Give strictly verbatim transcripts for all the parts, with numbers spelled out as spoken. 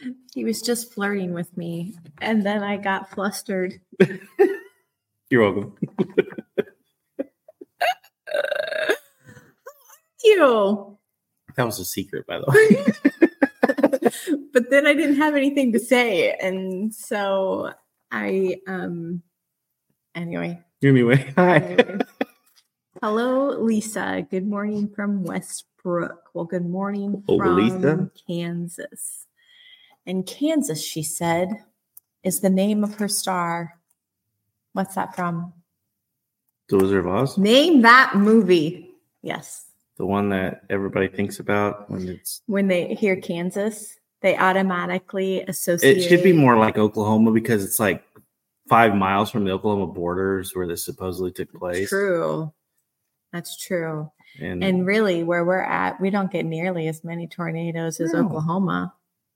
He was just flirting with me, and then I got flustered. You're welcome. You. That was a secret, by the way. But then I didn't have anything to say, and so I um. Anyway. Anyway, hi. Anyway. Hello, Lisa. Good morning from Westbrook. Well, good morning Oh, from Lisa? Kansas. And Kansas, she said, is the name of her star. What's that from? The Wizard of Oz? Name that movie. Yes. The one that everybody thinks about when it's... When they hear Kansas, they automatically associate... It should be more like Oklahoma because it's like five miles from the Oklahoma borders where this supposedly took place. True. That's true. And, and really, where we're at, we don't get nearly as many tornadoes as no. Oklahoma.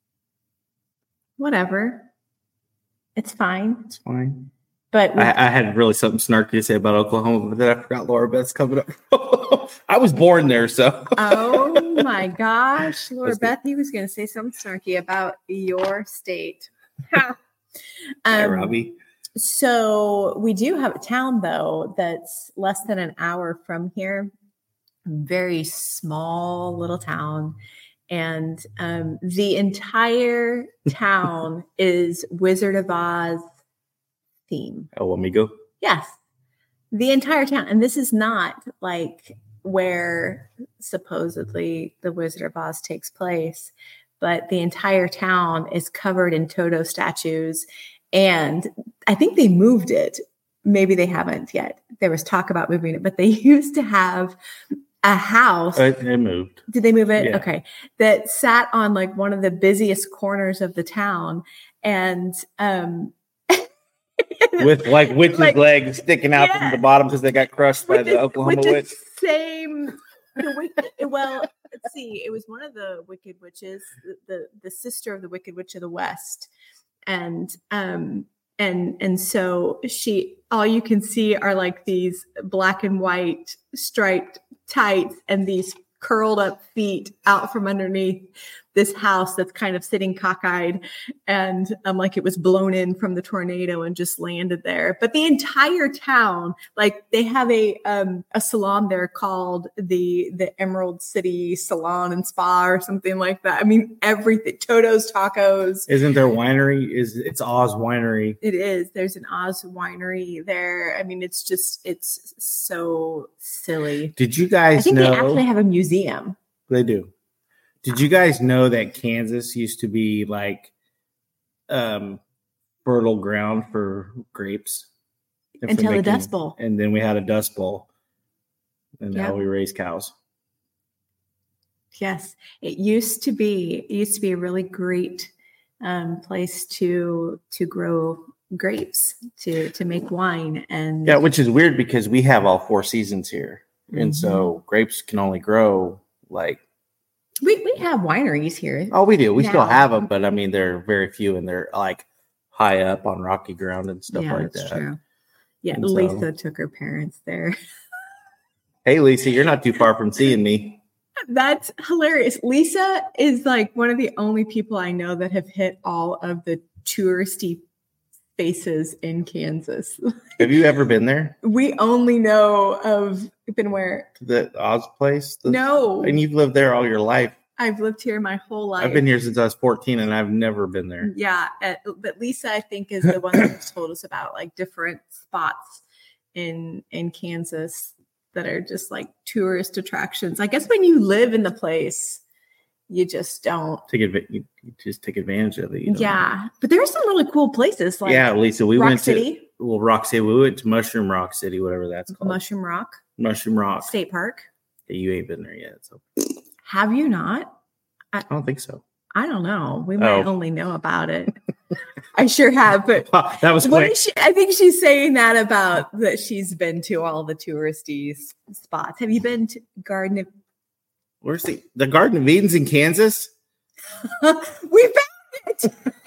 Whatever. It's fine. It's fine. But we, I, I had really something snarky to say about Oklahoma, but then I forgot Laura Beth's coming up. I was born there, so. Oh my gosh. Laura That's Beth, he was going to say something snarky about your state. um, Hi, Robbie. So we do have a town, though, that's less than an hour from here. Very small little town. And um, the entire town is Wizard of Oz theme. El Amigo? Yes. The entire town. And this is not like where supposedly the Wizard of Oz takes place, but the entire town is covered in Toto statues. And I think they moved it. Maybe they haven't yet. There was talk about moving it, but they used to have a house. It, it moved. Did they move it? Yeah. Okay. That sat on like one of the busiest corners of the town. And, um, with like witch's like, legs sticking out yeah. from the bottom because they got crushed by with the, the Oklahoma with the witch. Same. The wicked, well, let's see. It was one of the wicked witches, the, the the sister of the Wicked Witch of the West, and um and and so she. All you can see are like these black and white striped tights and these curled up feet out from underneath this house that's kind of sitting cockeyed, and um, like it was blown in from the tornado and just landed there. But the entire town, like they have a um, a salon there called the the Emerald City Salon and Spa or something like that. I mean, everything. Toto's Tacos. Isn't there winery? Is it's Oz Winery? It is. There's an Oz Winery there. I mean, it's just it's so silly. Did you guys I think know they actually have a museum? They do. Did you guys know that Kansas used to be like um, fertile ground for grapes? Until for the making, Dust Bowl. And then we had a Dust Bowl. And Yep. now we raise cows. Yes. It used to be, it used to be a really great um, place to to grow grapes, to to make wine. And Yeah, which is weird because we have all four seasons here. And Mhm. so grapes can only grow like we, we have wineries here. Oh, we do. We now. still have them, but I mean, they're very few and they're like high up on rocky ground and stuff yeah, like that's that. true. Yeah, And so- Lisa took her parents there. Hey, Lisa, you're not too far from seeing me. That's hilarious. Lisa is like one of the only people I know that have hit all of the touristy spaces in Kansas. Have you ever been there? We only know of been where? To the Oz place? The- No, And you've lived there all your life. I've lived here my whole life. I've been here since I was fourteen and I've never been there. Yeah, uh, but Lisa, I think, is the one that told us about like different spots in in Kansas that are just like tourist attractions. I guess when you live in the place, you just don't. Take adv- you, you just take advantage of it. You don't- Yeah, but there are some really cool places like yeah, Lisa, we Rock went City, to well, Rock City. We went to Mushroom Rock City, whatever that's called. Mushroom Rock Mushroom Rock. State Park. Yeah, you ain't been there yet, so Have you not? I don't think so. I don't know. We might Oh. only know about it. I sure have, but Wow, that was what quick. is she? I think she's saying that about that she's been to all the touristy s- spots. Have you been to Garden of? Where's the the Garden of Eden's in Kansas? We found it.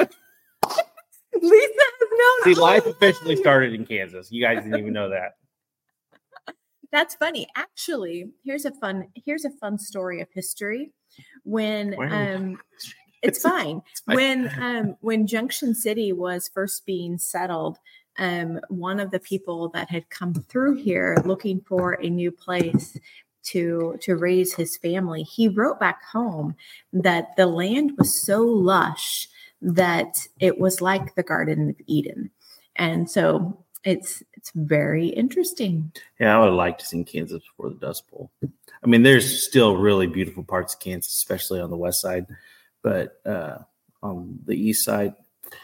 Lisa has known. See, all life along. officially started in Kansas. You guys didn't even know that. That's funny. Actually, here's a fun. Here's a fun story of history. When Why are we um, It's fine. It's fine. When um when Junction City was first being settled, um one of the people that had come through here looking for a new place to to raise his family, he wrote back home that the land was so lush that it was like the Garden of Eden. And so it's it's very interesting. Yeah, I would like to see Kansas before the Dust Bowl. I mean, there's still really beautiful parts of Kansas, especially on the west side, but uh, on the east side,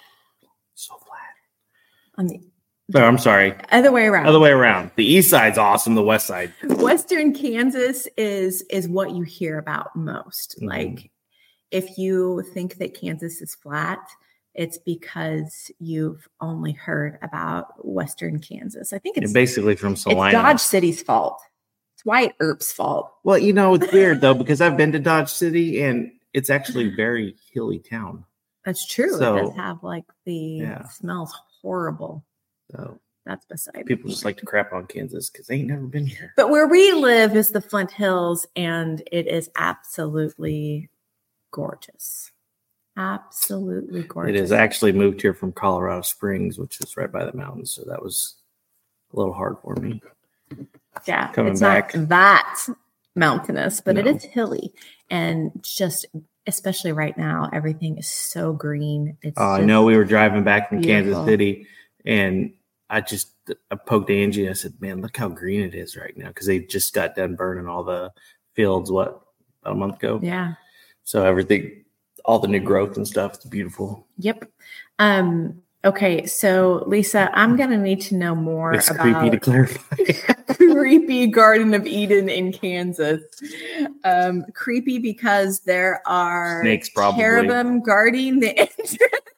so flat. On the No, I'm sorry. other way around. Other way around. The east side's awesome. The west side. Western Kansas is is what you hear about most. Mhm. Like if you think that Kansas is flat, it's because you've only heard about Western Kansas. I think it's And basically from it's Salina. Dodge City's fault. It's Wyatt Earp's fault. Well, you know, it's weird though, because I've been to Dodge City and it's actually a very hilly town. That's true. So- it does have like the Yeah. it smells horrible. So That's beside people the just point. like to crap on Kansas because they ain't never been here. But where we live is the Flint Hills, and it is absolutely gorgeous. Absolutely gorgeous. It is actually moved here from Colorado Springs, which is right by the mountains. So that was a little hard for me. yeah, coming it's back. not that mountainous, but it No. is hilly, and just especially right now, everything is so green. It's Uh, I just- know we were driving back from beautiful. Kansas City, and I just I poked Angie. I said, "Man, look how green it is right now," because they just got done burning all the fields. What, about a month ago? Yeah. So everything, all the new growth and stuff, it's beautiful. Yep. Um. Okay. So Lisa, I'm gonna need to know more It's about creepy to clarify. creepy Garden of Eden in Kansas. Um, creepy because there are Snakes, probably. cherubim guarding the entrance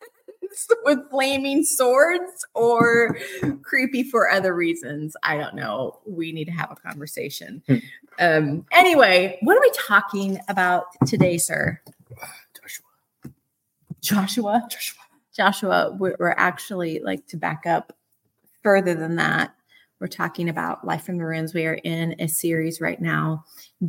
with flaming swords, or creepy for other reasons. I don't know. We need to have a conversation. Hmm. um, anyway, what are we talking about today, sir? Joshua. Joshua? Joshua. Joshua, we're, we're actually, like, to back up further than that, we're talking about Life from the Ruins. We are in a series right now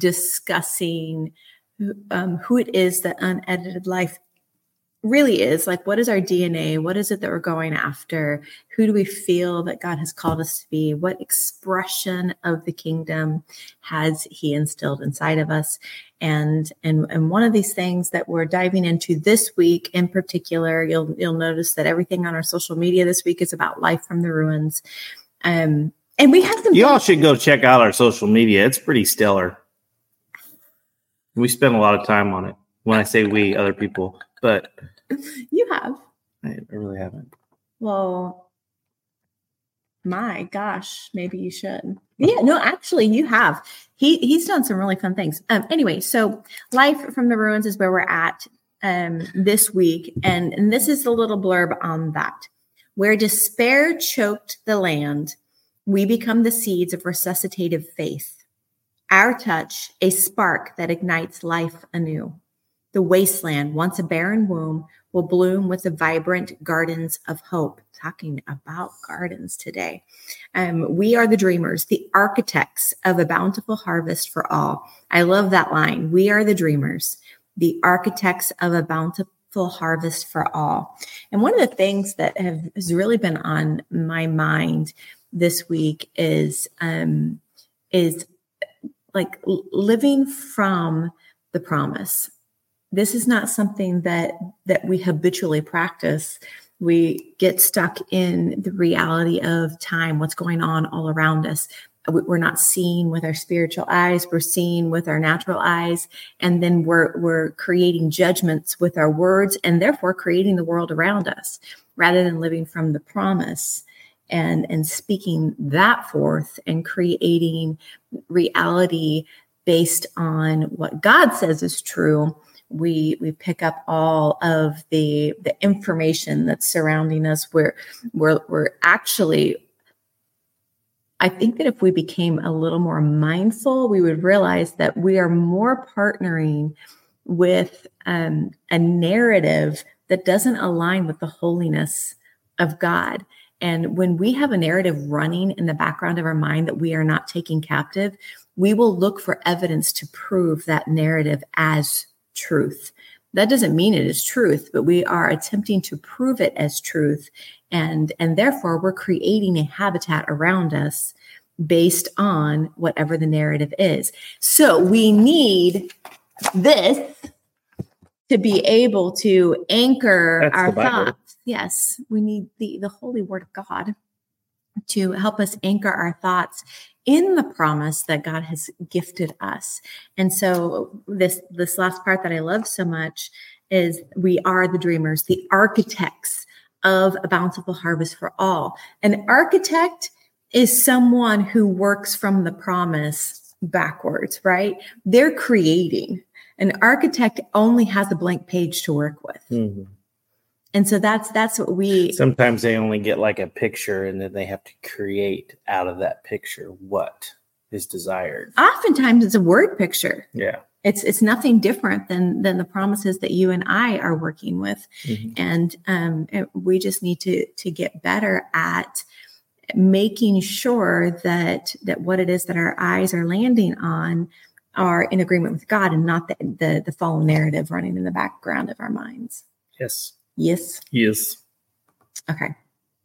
discussing um, who it is that unedited life really is. Like, what is our D N A? What is it that we're going after? Who do we feel that God has called us to be? What expression of the kingdom has he instilled inside of us? And, and, and one of these things that we're diving into this week in particular, you'll, you'll notice that everything on our social media this week is about Life from the Ruins. Um, and we have some. You all should go check out our social media. It's pretty stellar. We spend a lot of time on it. When I say we, other people, but You have. I I really haven't. Well, my gosh, maybe you should. Yeah, no, actually, you have. He he's done some really fun things. Um, anyway, so Life from the Ruins is where we're at um this week, and and this is a little blurb on that. Where despair choked the land, we become the seeds of resuscitative faith. Our touch, a spark that ignites life anew. The wasteland, once a barren womb, will bloom with the vibrant gardens of hope. Talking about gardens today. Um, we are the dreamers, the architects of a bountiful harvest for all. I love that line. We are the dreamers, the architects of a bountiful harvest for all. And one of the things that have, has really been on my mind this week is, um, is like living from the promise. This is not something that that we habitually practice. We get stuck in the reality of time, what's going on all around us. We're not seeing with our spiritual eyes. We're seeing with our natural eyes. And then we're, we're creating judgments with our words and therefore creating the world around us rather than living from the promise and, and speaking that forth and creating reality based on what God says is true. We we pick up all of the the information that's surrounding us. We're we're we're actually, I think that if we became a little more mindful, we would realize that we are more partnering with um, a narrative that doesn't align with the holiness of God. And when we have a narrative running in the background of our mind that we are not taking captive, we will look for evidence to prove that narrative as truth. That doesn't mean it is truth, but we are attempting to prove it as truth. And, and therefore, we're creating a habitat around us based on whatever the narrative is. So we need this to be able to anchor That's our the Bible. thoughts. Yes, we need the, the holy word of God to help us anchor our thoughts in the promise that God has gifted us. And so this, this last part that I love so much is we are the dreamers, the architects of a bountiful harvest for all. An architect is someone who works from the promise backwards, right? They're creating. An architect only has a blank page to work with. Mm-hmm. And so that's that's what we Sometimes they only get like a picture and then they have to create out of that picture what is desired. oftentimes it's a word picture. Yeah. It's it's nothing different than than the promises that you and I are working with. Mm-hmm. And um, it- we just need to to get better at making sure that that what it is that our eyes are landing on are in agreement with God and not the the, the fallen narrative running in the background of our minds. Yes. Yes. Yes. Okay.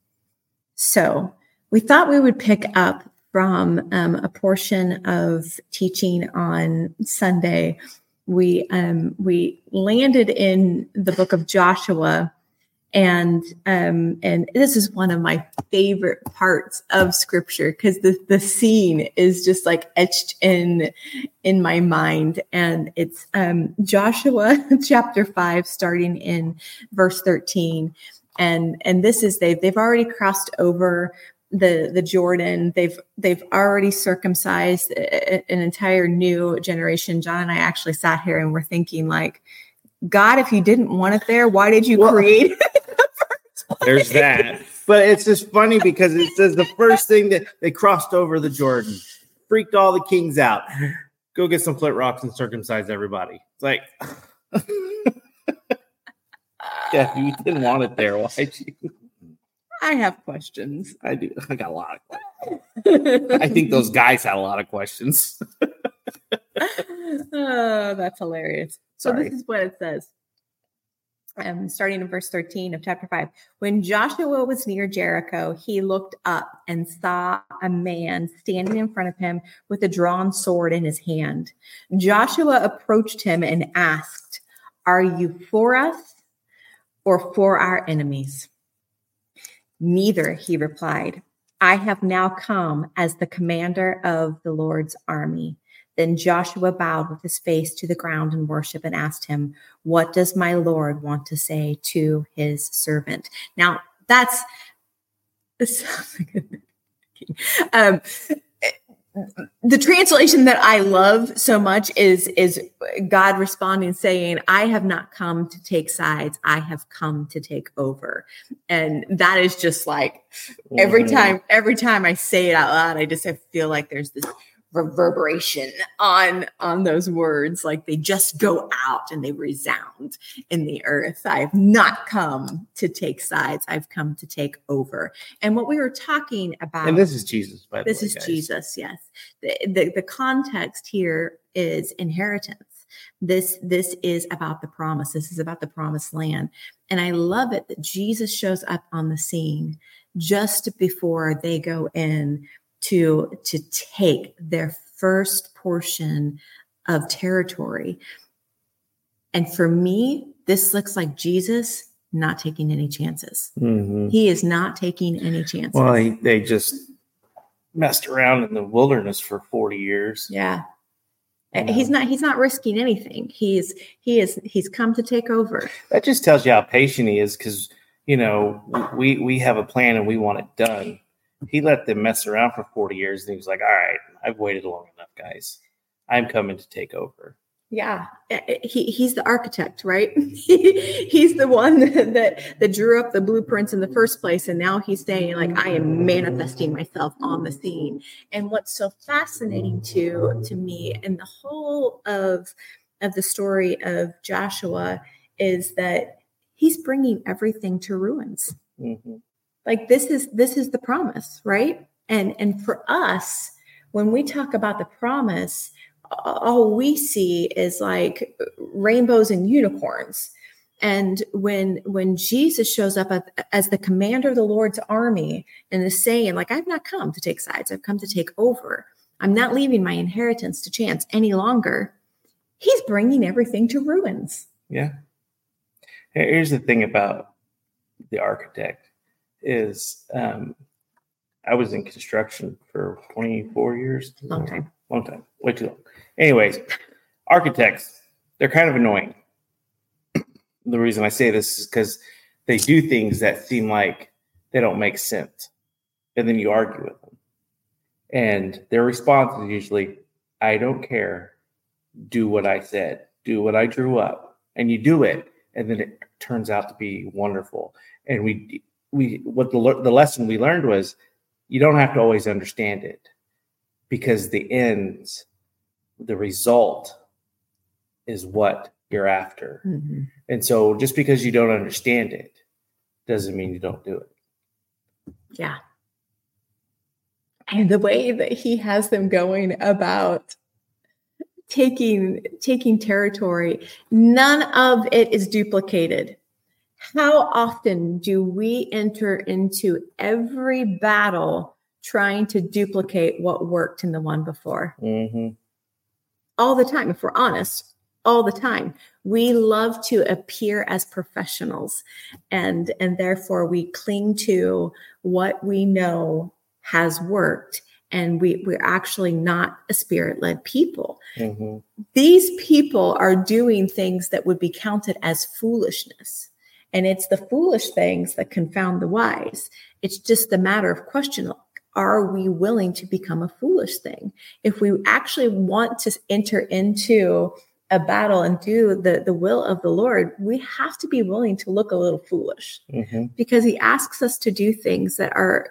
So we thought we would pick up from um, a portion of teaching on Sunday. We um, we landed in the book of Joshua, and um, and this is one of my favorite parts of Scripture because the the scene is just like etched in in my mind, and it's um, Joshua chapter five, starting in verse thirteen, and and this is they've they've already crossed over the the Jordan. They've they've already circumcised a, an entire new generation. John and I actually sat here and we're thinking like, God, if you didn't want it there, why did you Well, create it? There's that. But it's just funny because it says the first thing that they crossed over the Jordan, freaked all the kings out. Go get some flint rocks and circumcise everybody. It's like, yeah, you didn't want it there. Why'd you? I have questions. I do. I got a lot of questions. I think those guys had a lot of questions. Oh, that's hilarious. So Sorry. this is what it says. Um, starting in verse thirteen of chapter five. When Joshua was near Jericho, he looked up and saw a man standing in front of him with a drawn sword in his hand. Joshua approached him and asked, "Are you for us or for our enemies?" "Neither," he replied. "I have now come as the commander of the Lord's army." Then Joshua bowed with his face to the ground in worship and asked him, "What does my Lord want to say to his servant?" Now, that's um, the translation that I love so much is, is God responding, saying, "I have not come to take sides. I have come to take over." And that is just like every time, every time I say it out loud, I just I feel like there's this reverberation on on those words, like they just go out and they resound in the earth. I've not come to take sides. I've come to take over. And what we were talking about, And this is Jesus, by the this way, is guys. Jesus. Yes, the, the the context here is inheritance. This this is about the promise. This is about the promised land. And I love it that Jesus shows up on the scene just before they go in to to take their first portion of territory. And for me, this looks like Jesus not taking any chances. Mm-hmm. He is not taking any chances. Well, he, they just messed around in the wilderness for forty years. Yeah. You know? He's not he's not risking anything. He's he is he's come to take over. That just tells you how patient he is, because, you know, we we have a plan and we want it done. He let them mess around for forty years, and he was like, "All right, I've waited long enough, guys. I'm coming to take over." Yeah, he he's the architect, right? He's the one that, that that drew up the blueprints in the first place, and now he's saying, like, I am manifesting myself on the scene. And what's so fascinating to to me and the whole of of the story of Joshua is that he's bringing everything to ruins. Mm-hmm. Like this is this is the promise, right? And and for us, when we talk about the promise, all we see is like rainbows and unicorns. And when when Jesus shows up as the commander of the Lord's army and is saying, like, I've not come to take sides, I've come to take over. I'm not leaving my inheritance to chance any longer. He's bringing everything to ruins. Yeah. Here's the thing about the architect is um, I was in construction for twenty-four years. Long time. Long time. Way too long. Anyways, architects, they're kind of annoying. The reason I say this is because they do things that seem like they don't make sense. And then you argue with them. And their response is usually, I don't care. Do what I said. Do what I drew up. And you do it. And then it turns out to be wonderful. And we, we, what the, the lesson we learned was you don't have to always understand it, because the ends, the result is what you're after. Mm-hmm. And so just because you don't understand it doesn't mean you don't do it. Yeah. And the way that he has them going about taking taking territory, none of it is duplicated. How often do we enter into every battle trying to duplicate what worked in the one before? Mm-hmm. All the time, if we're honest, all the time. We love to appear as professionals, and, and therefore we cling to what we know has worked. And we, we're actually not a spirit-led people. Mm-hmm. These people are doing things that would be counted as foolishness. And it's the foolish things that confound the wise. It's just a matter of question. Are we willing to become a foolish thing? If we actually want to enter into a battle and do the, the will of the Lord, we have to be willing to look a little foolish, mm-hmm. because he asks us to do things that are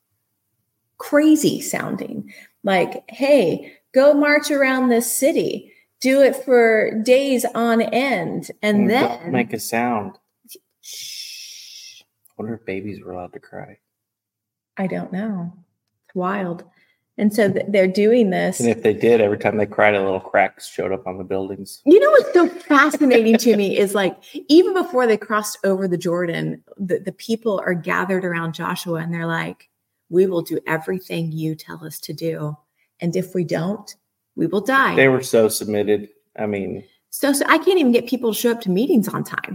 crazy sounding. Like, hey, go march around this city, do it for days on end. And, and then don't make a sound. Shh. I wonder if babies were allowed to cry. I don't know. It's wild. And so th- they're doing this. And if they did, every time they cried, a little cracks showed up on the buildings. You know what's so fascinating to me is, like, even before they crossed over the Jordan, the, the people are gathered around Joshua and they're like, we will do everything you tell us to do. And if we don't, we will die. They were so submitted. I mean. So, so I can't even get people to show up to meetings on time.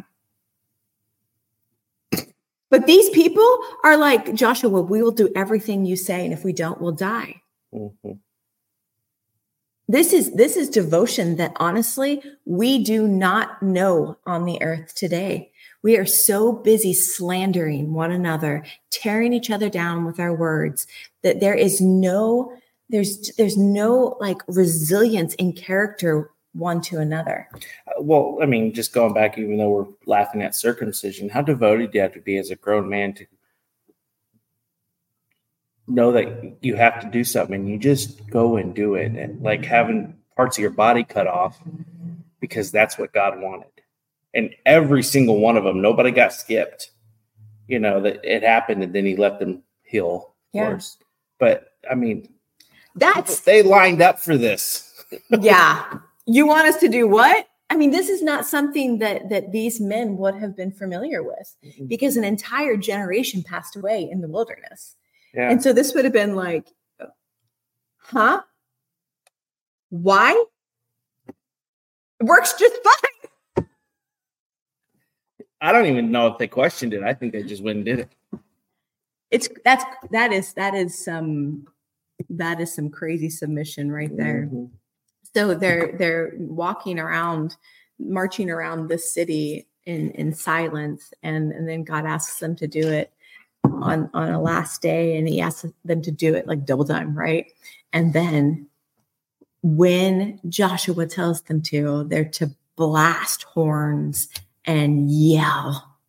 But these people are like, Joshua, we will do everything you say. And if we don't, we'll die. Mm-hmm. This is this is devotion that honestly we do not know on the earth today. We are so busy slandering one another, tearing each other down with our words, that there is no there's there's no like resilience in character one to another. Well, I mean, just going back, even though we're laughing at circumcision, how devoted do you have to be as a grown man to know that you have to do something, and you just go and do it, and like having parts of your body cut off because that's what God wanted. And every single one of them, nobody got skipped. You know, that it happened, and then he let them heal. Yeah. Course. But I mean, that's they lined up for this. Yeah. You want us to do what? I mean, this is not something that that these men would have been familiar with, because an entire generation passed away in the wilderness. Yeah. And so this would have been like, huh? Why? It works just fine. I don't even know if they questioned it. I think they just went and did it. It's that's that is that is some that is some crazy submission right there. Mm-hmm. So they're they're walking around, marching around this city in in silence, and and then God asks them to do it on on a last day, and he asks them to do it like double time, right? And then when Joshua tells them to, they're to blast horns and yell.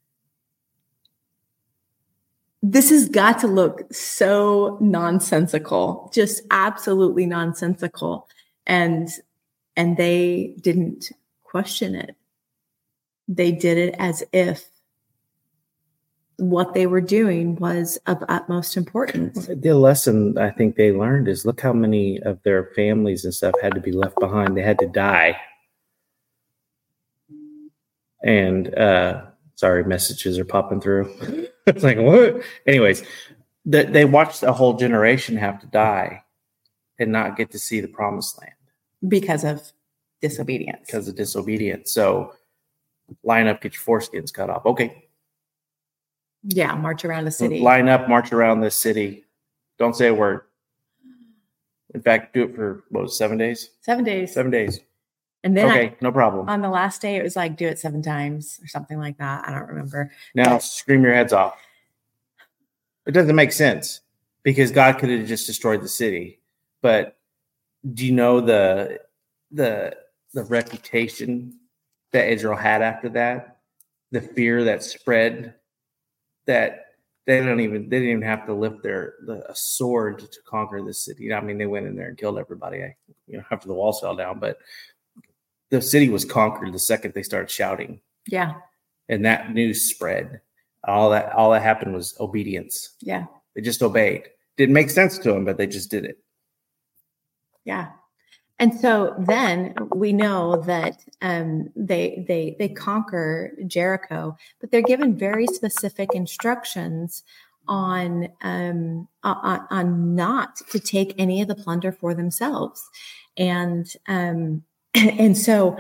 This has got to look so nonsensical, just absolutely nonsensical. And and they didn't question it. They did it as if what they were doing was of utmost importance. The lesson I think they learned is look how many of their families and stuff had to be left behind. They had to die. And uh, sorry, messages are popping through. It's like, what? Anyways, the, they watched a whole generation have to die and not get to see the promised land. Because of disobedience. Because of disobedience. So line up, get your foreskins cut off. Okay. Yeah, march around the city. Line up, march around this city. Don't say a word. In fact, do it for, what was it, seven days? Seven days. Seven days. And then okay, I, no problem. On the last day, it was like, do it seven times or something like that. I don't remember. Now, but, scream your heads off. It doesn't make sense because God could have just destroyed the city. But do you know the the the reputation that Israel had after that? The fear that spread, that they don't even they didn't even have to lift their the, a sword to conquer the city. I mean, they went in there and killed everybody, you know, after the walls fell down. But the city was conquered the second they started shouting. Yeah, and that news spread. All that all that happened was obedience. Yeah, they just obeyed. Didn't make sense to them, but they just did it. Yeah. And so then we know that um, they they they conquer Jericho, but they're given very specific instructions on um, on, on not to take any of the plunder for themselves, and um, and so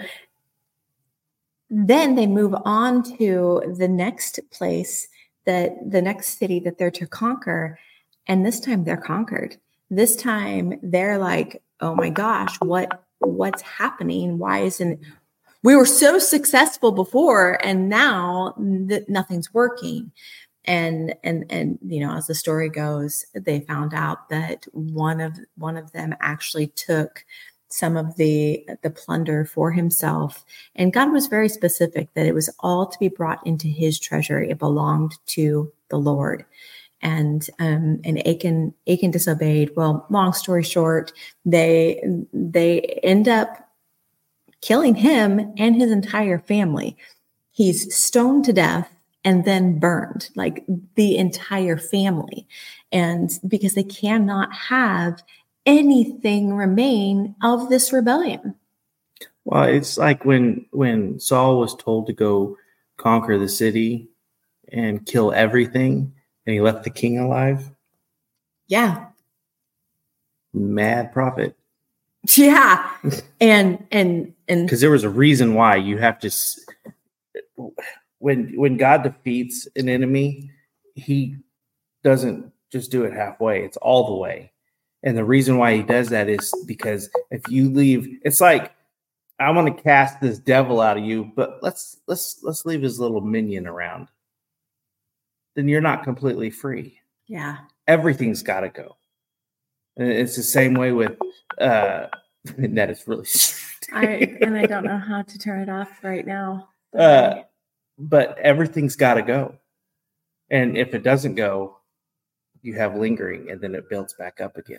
then they move on to the next place, that the next city that they're to conquer, and this time they're conquered. This time they're like, oh my gosh, what what's happening? Why isn't we were so successful before and now th- nothing's working? And and and you know, as the story goes, they found out that one of one of them actually took some of the the plunder for himself, and God was very specific that it was all to be brought into his treasury. It belonged to the Lord. And um, and Achan Achan disobeyed. Well, long story short, they they end up killing him and his entire family. He's stoned to death and then burned, like the entire family. And because they cannot have anything remain of this rebellion. Well, it's like when when Saul was told to go conquer the city and kill everything, and he left the king alive. Yeah. Mad prophet. Yeah. And, and, and because there was a reason why you have to, when, when God defeats an enemy, he doesn't just do it halfway. It's all the way. And the reason why he does that is because if you leave, it's like, I want to cast this devil out of you, but let's, let's, let's leave his little minion around. Then you're not completely free. Yeah. Everything's got to go. And it's the same way with, uh, that is really I and I don't know how to turn it off right now. But, uh, but everything's got to go. And if it doesn't go, you have lingering and then it builds back up again.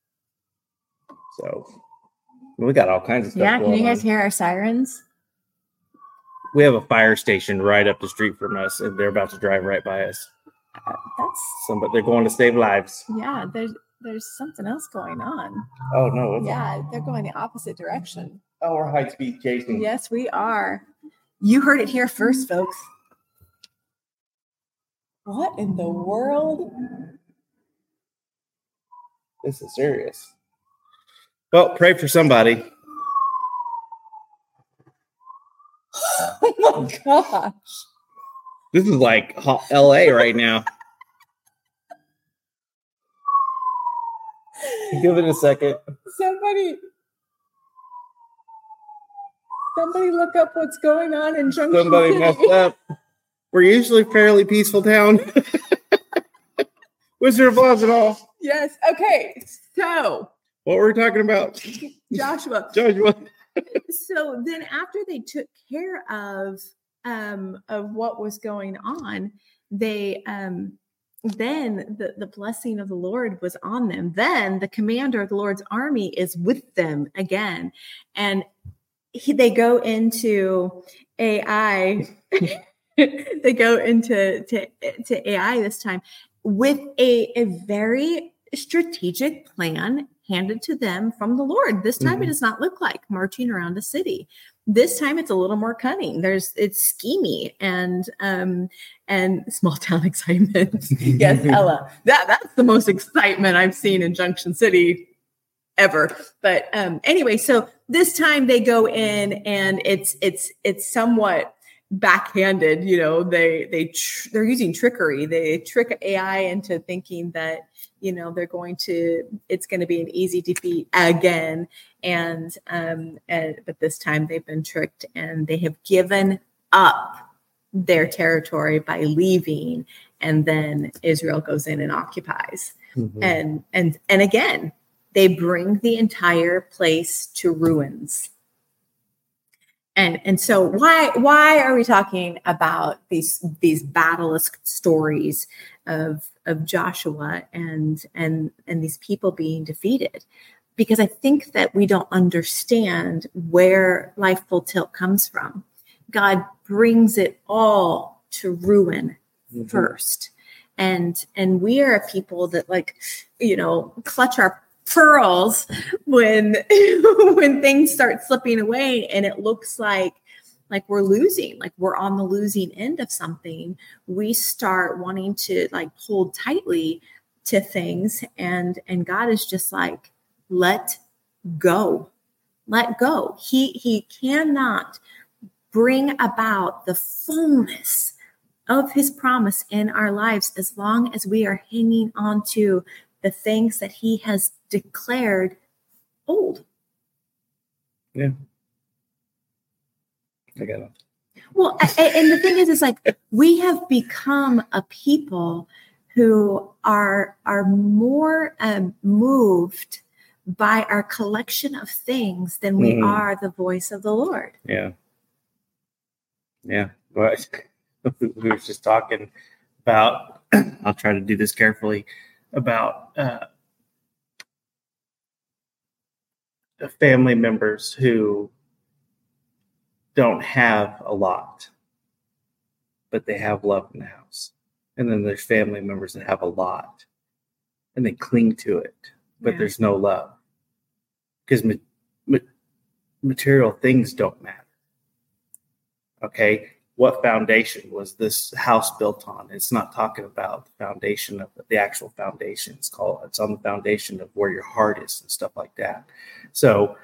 So we got all kinds of stuff. Yeah. Can you guys on. hear our sirens? We have a fire station right up the street from us, and they're about to drive right by us. Uh, that's Somebody, they're going to save lives. Yeah, there's there's something else going on. Oh no! It's yeah, they're going the opposite direction. Oh, we're high speed chasing. Yes, we are. You heard it here first, folks. What in the world? This is serious. Well, pray for somebody. Oh my gosh. This is like L A right now. Give it a second. Somebody Somebody look up what's going on in Junction Somebody City. messed up. We're usually a fairly peaceful town. Wizard of Oz and all. Yes. Okay. So what were we talking about? Joshua. Joshua. So then after they took care of um of what was going on, they um then the, the blessing of the Lord was on them. Then the commander of the Lord's army is with them again. And he, they go into A I they go into to, to A I this time with a, a very strategic plan handed to them from the Lord. This time mm-hmm. it does not look like marching around a city. This time it's a little more cunning. There's it's schemy and um and small town excitement. Yes, Ella. That that's the most excitement I've seen in Junction City ever. But um anyway, so this time they go in and it's it's it's somewhat backhanded, you know, they they tr- they're using trickery. They trick A I into thinking that, you know, they're going to it's going to be an easy defeat again. And um and but this time they've been tricked and they have given up their territory by leaving, and then Israel goes in and occupies. Mm-hmm. And and and again, they bring the entire place to ruins. And and so why why are we talking about these these battleless stories of of Joshua and and and these people being defeated? Because I think that we don't understand where Life Full Tilt comes from. God brings it all to ruin mm-hmm. first, and and we are a people that, like, you know, clutch our pearls when when things start slipping away and it looks like like we're losing, like we're on the losing end of something. We start wanting to like hold tightly to things, and and God is just like, let go, let go. He he cannot bring about the fullness of his promise in our lives as long as we are hanging on to the things that he has declared old. Yeah. I got it. Well, I, and the thing is, is like we have become a people who are are more um, moved by our collection of things than we mm. are the voice of the Lord. Yeah. Yeah. Well, we were just talking about, I'll try to do this carefully, about uh, family members who don't have a lot, but they have love in the house. And then there's family members that have a lot and they cling to it, but yeah. there's no love. Because ma- ma- material things don't matter. Okay. What foundation was this house built on? It's not talking about the foundation of the actual foundation. It's called, it's on the foundation of where your heart is and stuff like that. So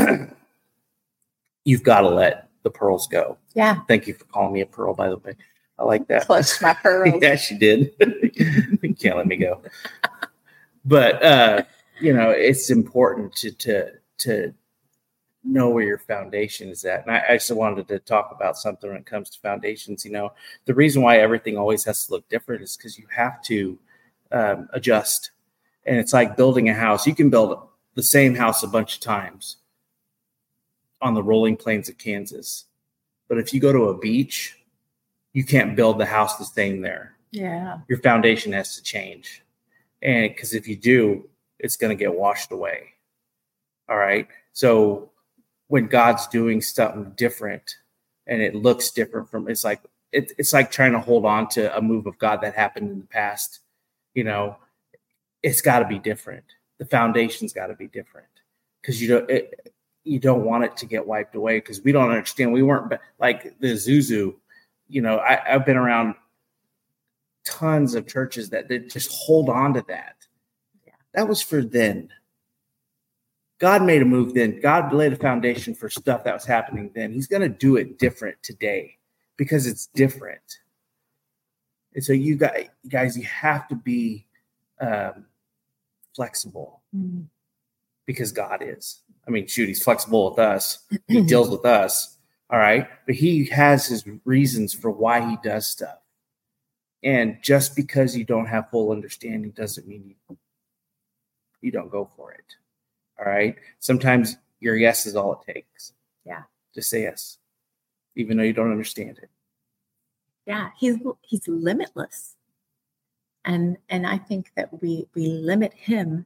you've got to let the pearls go. Yeah. Thank you for calling me a pearl, by the way. I like that. Clutched my pearls. Yeah, she did. You can't let me go. But, uh, you know, it's important to, to, to, know where your foundation is at. And I, I just wanted to talk about something when it comes to foundations. You know, the reason why everything always has to look different is because you have to um, adjust. And it's like building a house. You can build the same house a bunch of times on the rolling plains of Kansas. But if you go to a beach, you can't build the house the same there. Yeah. Your foundation has to change. And because if you do, it's going to get washed away. All right. So when God's doing something different and it looks different from, it's like, it, it's like trying to hold on to a move of God that happened in the past. You know, it's got to be different. The foundation's got to be different because you don't, it, you don't want it to get wiped away because we don't understand. We weren't like the Zuzu, you know, I, I've been around tons of churches that did just hold on to that. Yeah. That was for then. God made a move then. God laid a foundation for stuff that was happening then. He's going to do it different today because it's different. And so you guys, guys you have to be um, flexible mm-hmm. because God is. I mean, shoot, he's flexible with us. He deals with us. All right. But he has his reasons for why he does stuff. And just because you don't have full understanding doesn't mean you, you don't go for it. All right. Sometimes your yes is all it takes. Yeah. Just say yes, even though you don't understand it. Yeah. He's, he's limitless. And, and I think that we, we limit him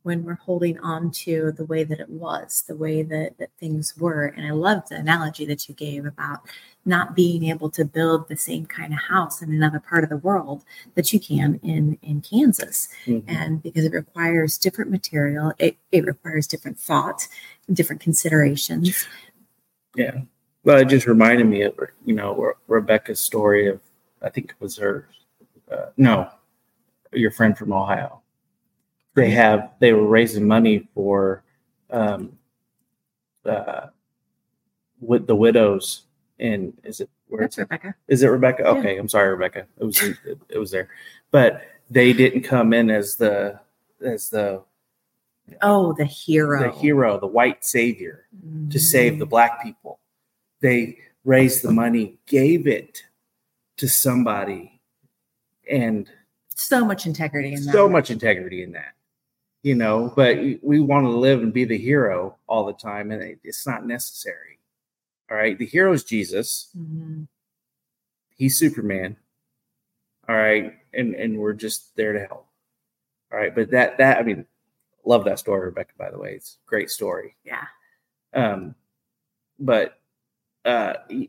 when we're holding on to the way that it was, the way that, that things were. And I love the analogy that you gave about not being able to build the same kind of house in another part of the world that you can in, in Kansas. Mm-hmm. And because it requires different material, it, it requires different thought, different considerations. Yeah. Well, it just reminded me of, you know, Rebecca's story of, I think it was her, uh, no, your friend from Ohio. They have, they were raising money for um, uh, with the widows. And is it, where That's it's Rebecca. Is it Rebecca? Okay. Yeah. I'm sorry, Rebecca. It was, it, it was there, but they didn't come in as the, as the, oh, the hero, the hero, the white savior mm-hmm. to save the black people. They raised the money, gave it to somebody, and so much integrity in that. So much integrity in that, you know, but we want to live and be the hero all the time, and it's not necessary. All right. The hero is Jesus. Mm-hmm. He's Superman. All right. And, and we're just there to help. All right. But that, that, I mean, love that story, Rebecca, by the way. It's a great story. Yeah. Um, but, uh,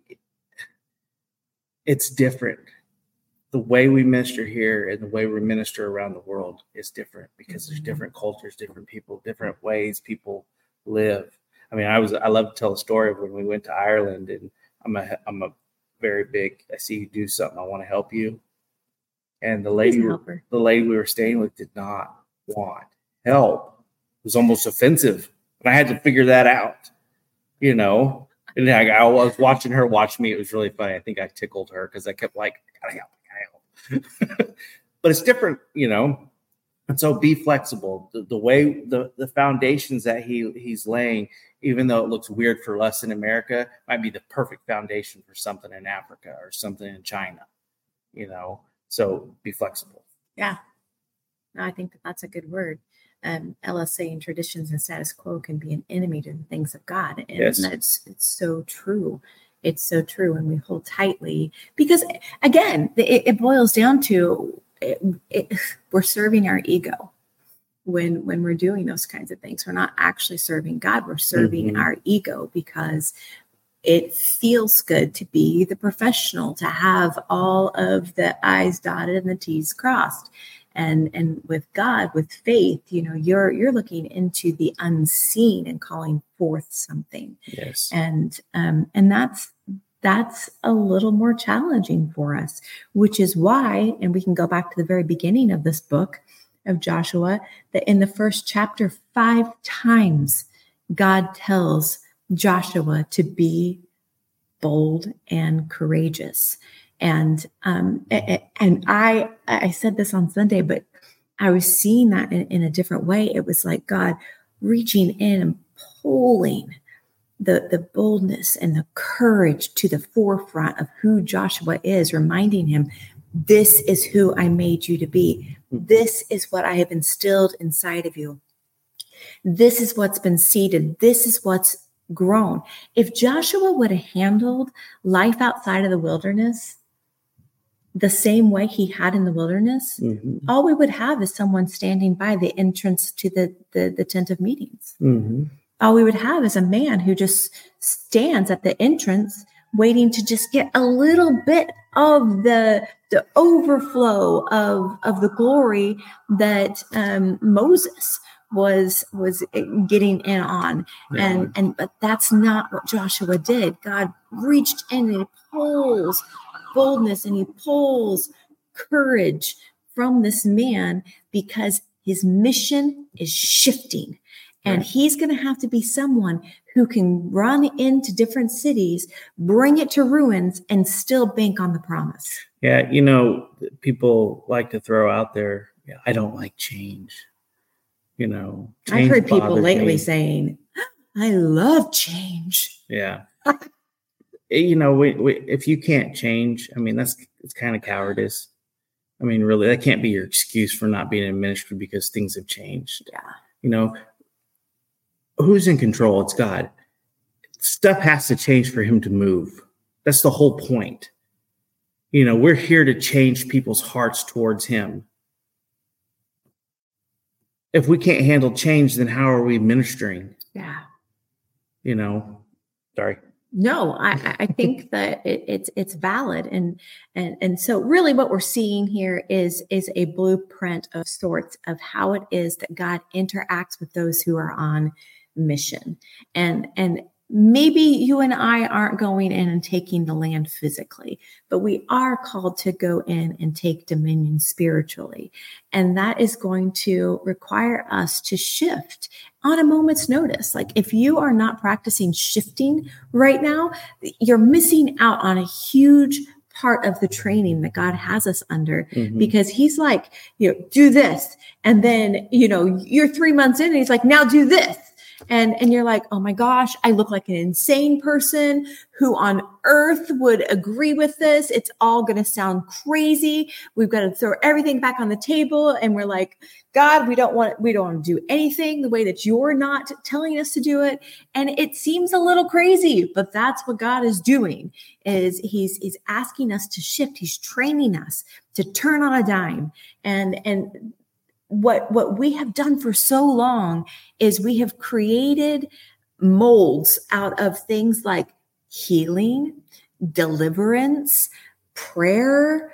it's different. The way we minister here and the way we minister around the world is different because mm-hmm. there's different cultures, different people, different ways people live. I mean, I was, I love to tell the story of when we went to Ireland, and I'm a, I'm a very big, I see you do something, I want to help you. And the lady, the lady we were staying with did not want help. It was almost offensive. And I had to figure that out, you know, and I, I was watching her watch me. It was really funny. I think I tickled her because I kept like, I gotta help, I gotta help. But it's different, you know. And so be flexible. The, the way the, the foundations that he he's laying, even though it looks weird for us in America, might be the perfect foundation for something in Africa or something in China, you know. So be flexible. Yeah, no, I think that that's a good word. Um, L S A and traditions and status quo can be an enemy to the things of God, and yes. that's it's so true. It's so true, and we hold tightly because, again, it, it boils down to it, it, we're serving our ego when when we're doing those kinds of things. We're not actually serving God. We're serving mm-hmm. our ego because it feels good to be the professional, to have all of the I's dotted and the T's crossed. And and with God, with faith, you know, you're you're looking into the unseen and calling forth something. Yes. And um, and that's that's a little more challenging for us, which is why, and we can go back to the very beginning of this book of Joshua, that in the first chapter, five times God tells Joshua to be bold and courageous. And um, and I I said this on Sunday, but I was seeing that in, in a different way. It was like God reaching in and pulling the, the boldness and the courage to the forefront of who Joshua is, reminding him, this is who I made you to be. This is what I have instilled inside of you. This is what's been seeded. This is what's grown. If Joshua would have handled life outside of the wilderness the same way he had in the wilderness, mm-hmm. all we would have is someone standing by the entrance to the, the, the tent of meetings. Mm-hmm. All we would have is a man who just stands at the entrance waiting to just get a little bit of the, the overflow of, of the glory that um, Moses was was getting in on. Yeah. And, and but that's not what Joshua did. God reached in and he pulls boldness and he pulls courage from this man because his mission is shifting. And right. he's going to have to be someone who can run into different cities, bring it to ruins, and still bank on the promise. Yeah, you know, people like to throw out there, yeah, I don't like change. You know, I've heard people lately me. saying, I love change. Yeah. You know, we, we, if you can't change, I mean, that's it's kind of cowardice. I mean, really, that can't be your excuse for not being in ministry because things have changed. Yeah. You know, who's in control? It's God. Stuff has to change for him to move. That's the whole point. You know, we're here to change people's hearts towards him. if we can't handle change, then how are we ministering? Yeah. You know, sorry. No, I, I think that it, it's it's valid, and and and so really, what we're seeing here is is a blueprint of sorts of how it is that God interacts with those who are on mission, and and maybe you and I aren't going in and taking the land physically, but we are called to go in and take dominion spiritually, and that is going to require us to shift on a moment's notice. Like if you are not practicing shifting right now, you're missing out on a huge part of the training that God has us under, mm-hmm. because he's like, you know, do this. And then, you know, you're three months in and he's like, now do this. And, and you're like, oh my gosh, I look like an insane person. Who on earth would agree with this? It's all going to sound crazy. We've got to throw everything back on the table. And we're like, God, we don't want, we don't want to do anything the way that you're not telling us to do it. And it seems a little crazy, but that's what God is doing, is he's, he's asking us to shift. He's training us to turn on a dime. And, and, What what we have done for so long is we have created molds out of things like healing, deliverance, prayer,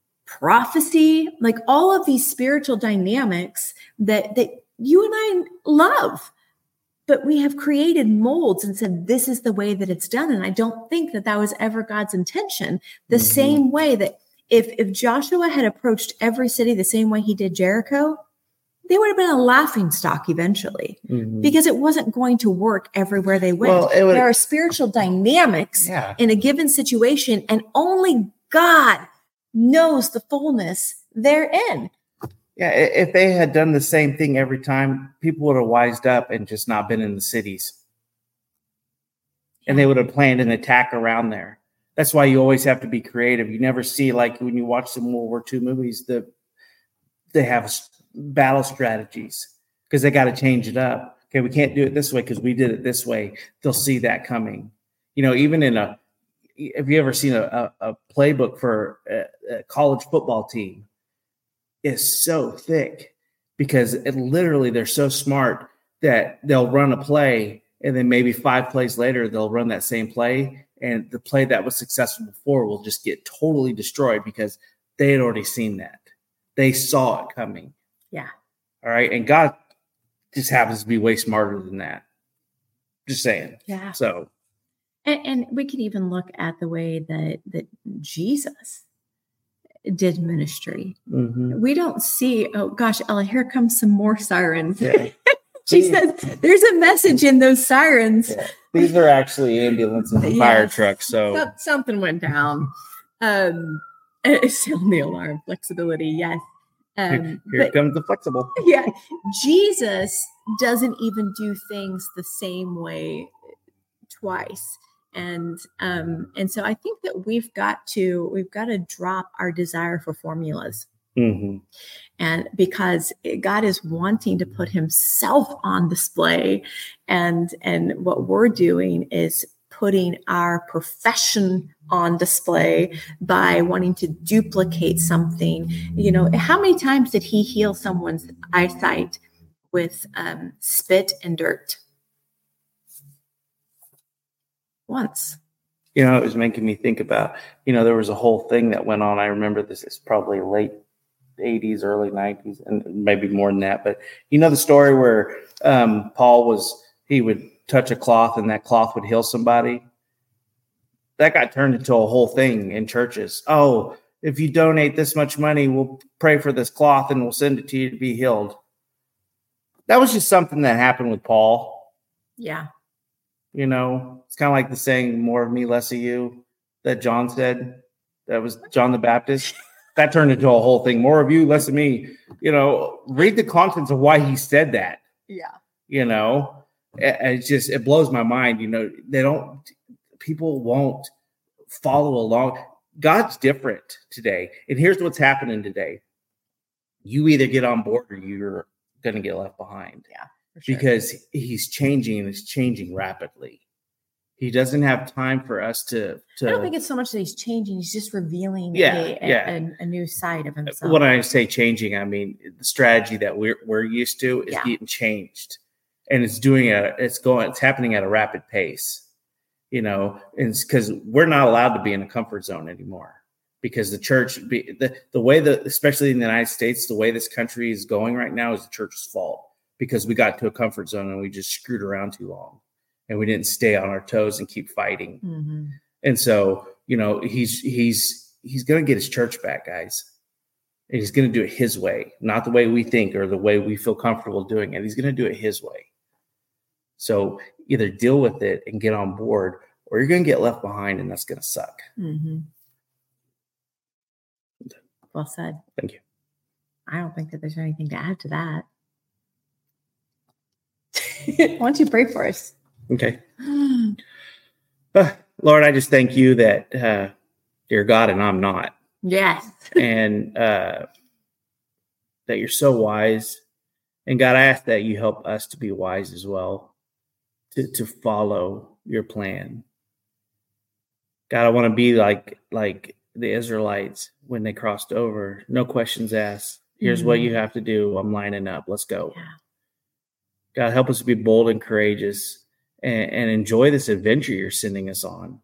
prophecy, like all of these spiritual dynamics that, that you and I love. But we have created molds and said, this is the way that it's done. And I don't think that that was ever God's intention. The mm-hmm. same way that if, if Joshua had approached every city the same way he did Jericho, they would have been a laughing stock eventually, mm-hmm. because it wasn't going to work everywhere they went. Well, would, there are spiritual dynamics yeah. in a given situation, and only God knows the fullness therein. Yeah, if they had done the same thing every time, people would have wised up and just not been in the cities. And they would have planned an attack around there. That's why you always have to be creative. You never see, like when you watch some World War Two movies, the they have battle strategies because they got to change it up. Okay, we can't do it this way because we did it this way. They'll see that coming. You know, even in a, have you ever seen a, a, a playbook for a, a college football team? It's so thick because it literally they're so smart that they'll run a play and then maybe five plays later they'll run that same play, and the play that was successful before will just get totally destroyed because they had already seen that. They saw it coming. Yeah. All right. And God just happens to be way smarter than that. Just saying. Yeah. So. And, and we could even look at the way that, that Jesus did ministry. Mm-hmm. We don't see, oh gosh, Ella, here comes some more sirens. Yeah. She These, says there's a message in those sirens. Yeah. These are actually ambulances and fire yes. trucks. So. so something went down. Um, sound the alarm, flexibility. Yes. Um, Here but, comes the flexible. Yeah. Jesus doesn't even do things the same way twice. And um, and so I think that we've got to we've got to drop our desire for formulas. Mm-hmm. And because God is wanting to put himself on display, and and what we're doing is putting our profession on display by wanting to duplicate something. You know, how many times did he heal someone's eyesight with um, spit and dirt? Once. You know, it was making me think about, you know, there was a whole thing that went on. I remember this is probably late eighties, early nineties, and maybe more than that. But you know the story where um, Paul was, he would touch a cloth and that cloth would heal somebody. That got turned into a whole thing in churches. Oh, if you donate this much money, we'll pray for this cloth and we'll send it to you to be healed. That was just something that happened with Paul. Yeah. You know, it's kind of like the saying, more of me, less of you, that John said. That was John the Baptist. That turned into a whole thing. More of you, less of me. You know, read the contents of why he said that. Yeah. You know, it's just, it blows my mind. You know, they don't, people won't follow along. God's different today. And here's what's happening today. You either get on board or you're going to get left behind. Yeah. For sure. Because he's changing and it's changing rapidly. He doesn't have time for us to. to I don't think it's so much that he's changing. He's just revealing Yeah, a, a, yeah. a, a new side of himself. When I say changing, I mean the strategy that we're we're used to is Yeah. getting changed, and it's doing it. It's going. It's happening at a rapid pace, you know. And it's because we're not allowed to be in a comfort zone anymore. Because the church, the the way that, especially in the United States, the way this country is going right now is the church's fault. Because we got to a comfort zone and we just screwed around too long, and we didn't stay on our toes and keep fighting. Mm-hmm. And so, you know, he's he's he's going to get his church back, guys. And he's going to do it his way, not the way we think or the way we feel comfortable doing it. He's going to do it his way. So either deal with it and get on board, or you're going to get left behind, and that's going to suck. Mm-hmm. Well said. Thank you. I don't think that there's anything to add to that. Why don't you pray for us? Okay. Uh, Lord, I just thank you that uh, you're God and I'm not. Yes. and uh, that you're so wise. And God, I ask that you help us to be wise as well, to, to follow your plan. God, I want to be like, like the Israelites when they crossed over. No questions asked. Here's mm-hmm. what you have to do. I'm lining up. Let's go. Yeah. God, help us to be bold and courageous and, and enjoy this adventure you're sending us on.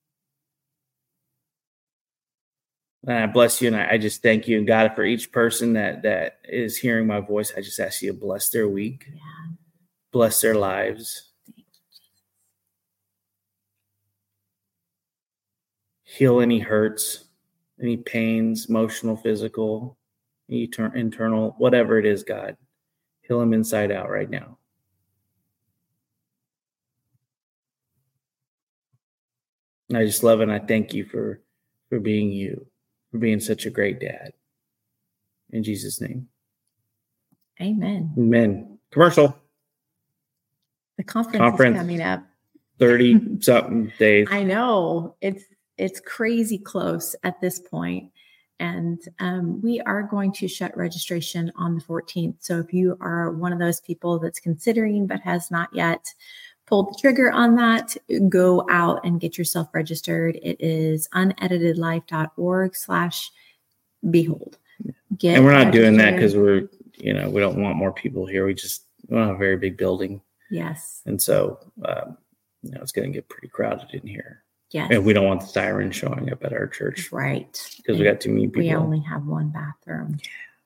And I bless you, and I, I just thank you, and God, for each person that that is hearing my voice. I just ask you to bless their week, yeah. bless their lives, heal any hurts, any pains, emotional, physical, etern- internal, whatever it is. God, heal them inside out right now. And I just love it, and I thank you for for being you. For being such a great dad. In Jesus' name. Amen. Amen. Commercial. The conference, conference is coming up. thirty something days. I know. It's it's crazy close at this point. And um, we are going to shut registration on the fourteenth. So if you are one of those people that's considering but has not yet pulled the trigger on that, go out and get yourself registered. It is uneditedlife.org slash behold. Get and we're not registered. doing that because we're, you know, we don't want more people here. We just we don't have a very big building. Yes. And so, um, you know, it's going to get pretty crowded in here. Yes. And we don't want the siren showing up at our church. Right. Because we got too many people. We only have one bathroom.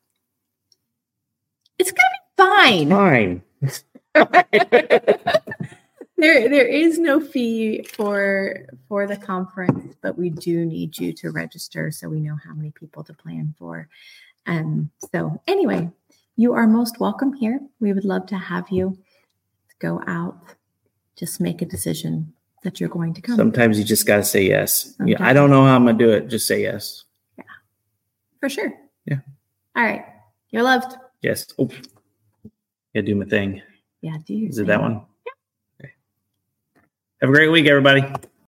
It's going to be fine. Fine. There, there is no fee for for the conference, but we do need you to register so we know how many people to plan for. Um, so anyway, you are most welcome here. We would love to have you go out. Just make a decision that you're going to come. Sometimes you just got to say yes. Okay. Yeah, I don't know how I'm going to do it. Just say yes. Yeah, for sure. Yeah. All right. You're loved. Yes. Oh, yeah, do my thing. Yeah, do your Is thing. it that one? Have a great week, everybody.